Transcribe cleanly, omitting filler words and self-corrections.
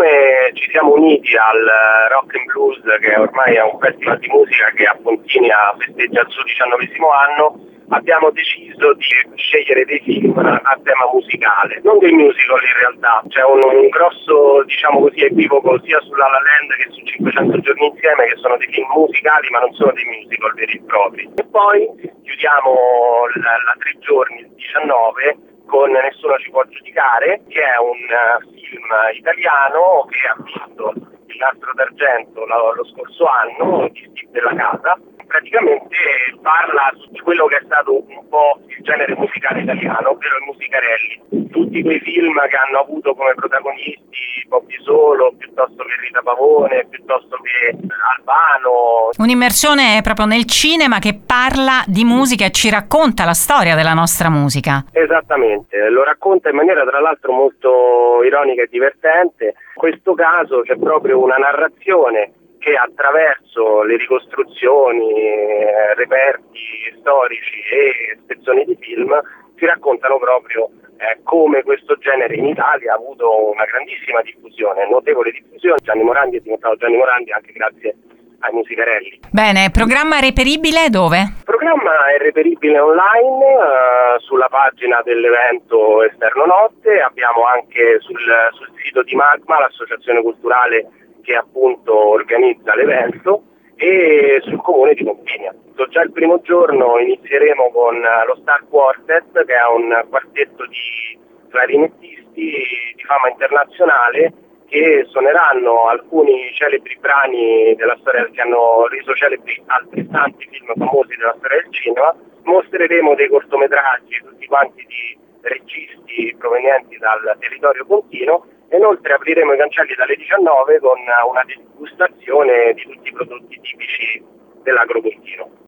siccome ci siamo uniti al Rock and Blues, che ormai è un festival di musica che a Pontinia festeggia il suo 19° anno, abbiamo deciso di scegliere dei film a tema musicale, non dei musical in realtà. C'è un grosso, diciamo così, equivoco sia su La La Land che su 500 giorni insieme, che sono dei film musicali ma non sono dei musical veri e propri. E poi chiudiamo la 3 giorni, il 19, con Nessuno ci può giudicare, che è un film italiano che ha vinto il Nastro d'Argento lo scorso anno, di Steve Della Casa. Praticamente parla di quello che è stato un po' il genere musicale italiano, ovvero i musicarelli. Tutti quei film che hanno avuto come protagonisti Bobby Solo, piuttosto che Rita Pavone, piuttosto che Albano. Un'immersione proprio nel cinema che parla di musica e ci racconta la storia della nostra musica. Esattamente, lo racconta in maniera tra l'altro molto ironica e divertente. In questo caso c'è proprio una narrazione che attraverso le ricostruzioni, reperti storici e spezzoni di film ci raccontano proprio come questo genere in Italia ha avuto una grandissima diffusione, notevole diffusione. Gianni Morandi è diventato Gianni Morandi anche grazie ai musicarelli. Bene, programma reperibile dove? Il programma è reperibile online sulla pagina dell'evento Esterno Notte, abbiamo anche sul sito di Magma, l'associazione culturale che appunto organizza l'evento, e sul comune di Pontinia. Già il primo giorno inizieremo con lo Star Quartet, che è un quartetto di clarinettisti di fama internazionale che suoneranno alcuni celebri brani della storia, che hanno reso celebri altrettanti film famosi della storia del cinema. Mostreremo dei cortometraggi tutti quanti di registi provenienti dal territorio pontino. Inoltre apriremo i cancelli dalle 19 con una degustazione di tutti i prodotti tipici dell'Agropontino.